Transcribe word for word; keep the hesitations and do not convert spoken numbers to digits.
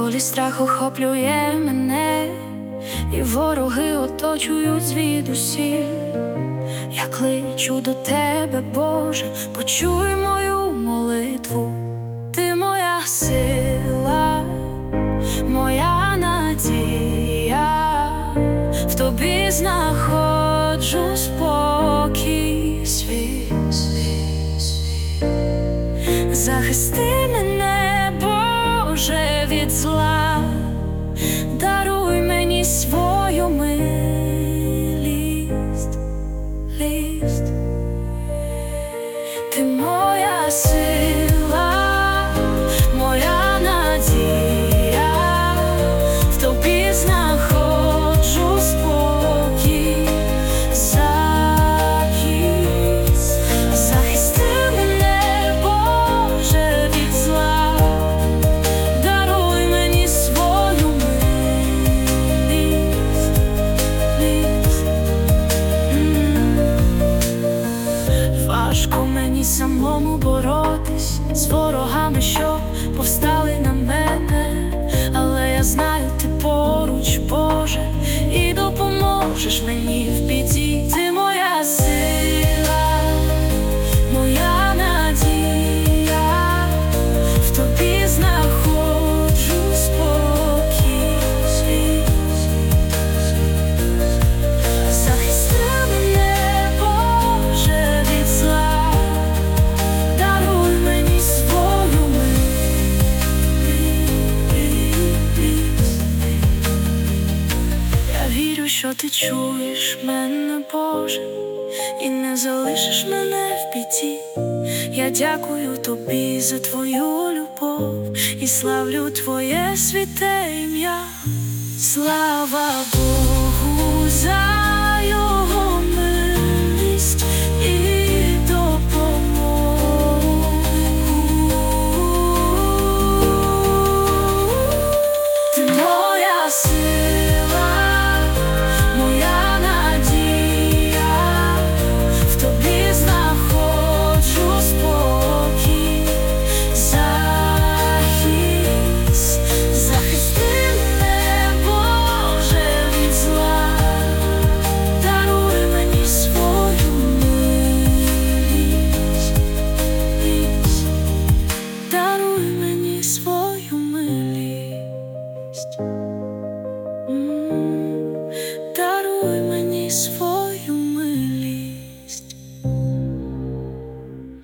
Коли страх охоплює мене, і вороги оточують звідусіль, я кличу до тебе, Боже, почуй мою молитву. Ти моя сила, моя надія, в тобі знаходжу спокій свій. Захисти мене, Боже, від зла, даруй мені свою милість, лість. Ти моя сила, моя надія, в тобі знаходжу спокій, захист. Захисти мене, Боже, від зла, даруй мені свою милість, лість. Важко мені самому боротись з ворогами, що повстали на мене, але я знаю, ти поруч, Боже, і допоможеш мені в біді. Ти моя сила, моя надія, в тобі знаходжу спокій свій. Захисти мене, Боже, від зла, даруй мені свою милість. Я вірю, що ти чуєш мене, Боже, і не залишиш мене в біді. Я дякую тобі за твою любов і славлю твоє святе ім'я. Слава Богу за